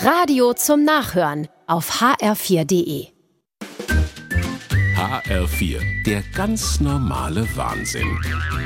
Radio zum Nachhören auf hr4.de. HR4, der ganz normale Wahnsinn.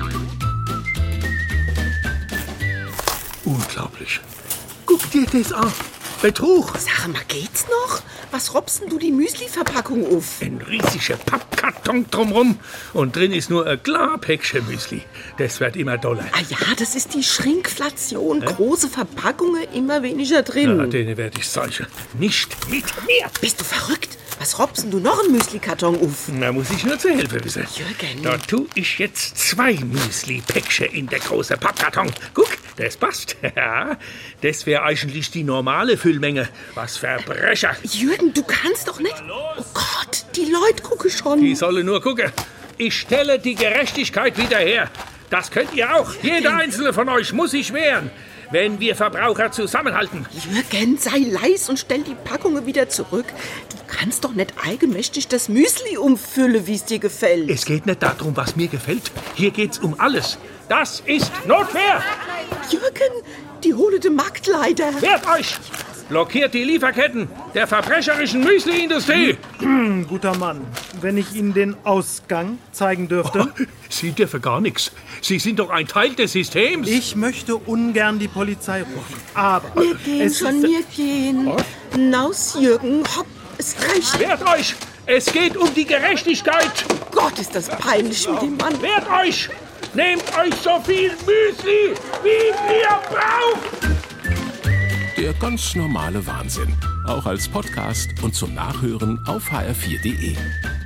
Unglaublich. Guck dir das an. Betrug. Sag mal, geht's noch? Was robst denn du die Müsli-Verpackung auf? Ein riesiger Pappkarton drumrum und drin ist nur ein klar Päckchen Müsli. Das wird immer doller. Ah ja, das ist die Schrinkflation. Große Verpackungen, immer weniger drin. Ja, denen werde ich solche. Nicht mit mir. Bist du verrückt? Was robst denn du noch einen Müsli-Karton auf? Da muss ich nur zur Hilfe wissen. Jürgen. Da tue ich jetzt 2 Müsli-Päckchen in der großen Pappkarton. Guck, das passt. Ja, das wäre eigentlich die normale Füllmenge. Was Verbrecher. Jürgen, du kannst doch nicht... Oh Gott, die Leute gucken schon. Die sollen nur gucken. Ich stelle die Gerechtigkeit wieder her. Das könnt ihr auch. Jeder einzelne von euch muss sich wehren, wenn wir Verbraucher zusammenhalten. Jürgen, sei leis und stell die Packungen wieder zurück. Du kannst doch nicht eigenmächtig das Müsli umfüllen, wie es dir gefällt. Es geht nicht darum, was mir gefällt. Hier geht's um alles. Das ist Notwehr. Jürgen, die holende Marktleiter. Wehrt euch! Blockiert die Lieferketten der verbrecherischen Müsli-Industrie. Guter Mann, wenn ich Ihnen den Ausgang zeigen dürfte. Oh, Sie dürfen gar nichts. Sie sind doch ein Teil des Systems. Ich möchte ungern die Polizei rufen, aber Wir gehen schon, wir gehen. Naus, Jürgen, hopp, es reicht. Wehrt euch! Es geht um die Gerechtigkeit. Gott, ist das peinlich mit dem Mann. Wehrt euch! Nehmt euch so viel Müsli, wie ihr braucht! Der ganz normale Wahnsinn. Auch als Podcast und zum Nachhören auf hr4.de.